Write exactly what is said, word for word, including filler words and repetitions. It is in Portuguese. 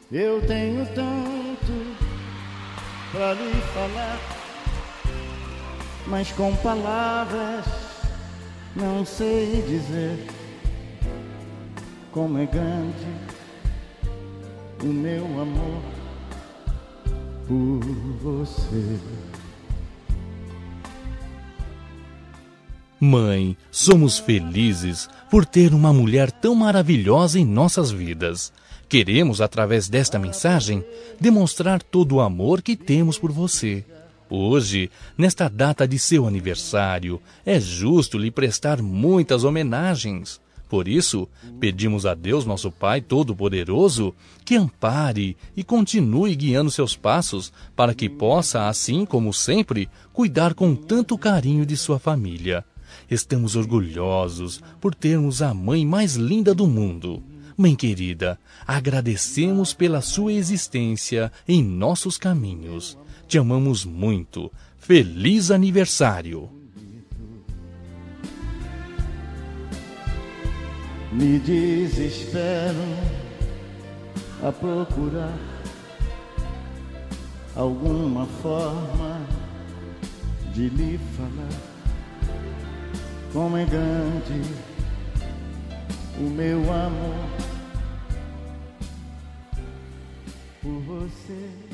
Eu tenho tanto pra lhe falar, mas com palavras não sei dizer como é grande o meu amor por você. Mãe, somos felizes por ter uma mulher tão maravilhosa em nossas vidas. Queremos, através desta mensagem, demonstrar todo o amor que temos por você. Hoje, nesta data de seu aniversário, é justo lhe prestar muitas homenagens. Por isso, pedimos a Deus, nosso Pai Todo-Poderoso, que ampare e continue guiando seus passos para que possa, assim como sempre, cuidar com tanto carinho de sua família. Estamos orgulhosos por termos a mãe mais linda do mundo. Mãe querida, agradecemos pela sua existência em nossos caminhos. Te amamos muito. Feliz aniversário! Me desespero a procurar alguma forma de lhe falar como é grande o meu amor por você.